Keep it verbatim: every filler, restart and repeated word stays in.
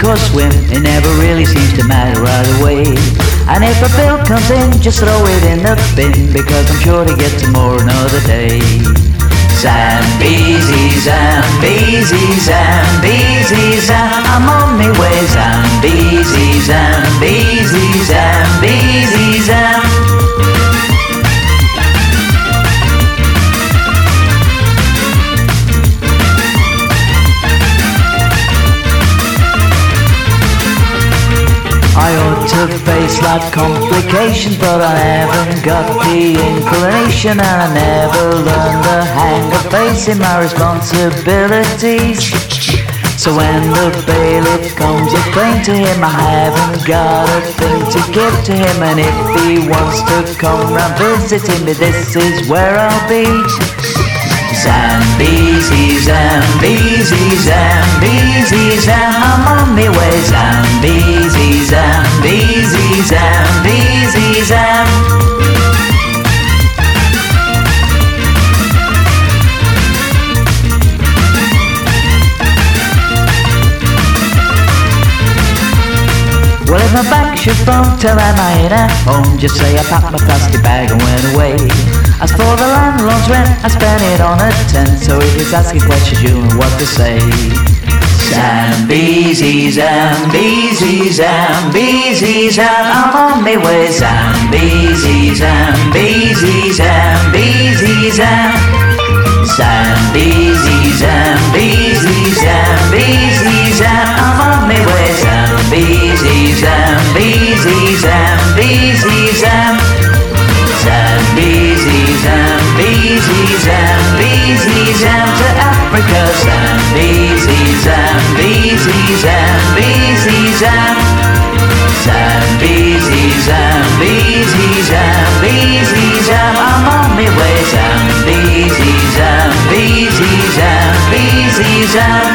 or swim, it never really seems to matter either way. And if a bill comes in, just throw it in the bin, because I'm sure to get some more another day. Zambezi, Zambezi, Zambezi, Zam, I'm on my way. Zambezi, Zambezi, Zambezi, Zam. I ought to face life complications, but I haven't got the inclination, and I never learned the hang of facing my responsibilities. So when the bailiff comes a claim to him, I haven't got a thing to give to him, and if he wants to come round visiting me, this is where I'll be. Zambezi, Zambezi, Zambezi, Zam, I'm on my way. Zambezi, Zambezi, Zambezi, Zam. Well, if my bank should phone, tell them I ain't at home. Just say I packed my plastic bag and went away. As for the landlord's rent, I spent it on a tent. So if he's asking questions, you know what to say. Zambezi, Zambezi, Zambezi, Zam, I'm on my way. Zambezi, Zambezi, Zambezi, Zam. Zambezi, Zambezi, Zambezi, Zam, I'm on my way. Zambezi, Zambezi, Zambezi, Zam. Zambezi, Zambezi, Zambezi, Zam, to Africa. Zambezi, Zambezi, Zambezi, Zam. Zambezi, Zambezi, Zambezi, Zam, I'm on my way. Zambezi, Zambezi, Zambezi, Zam.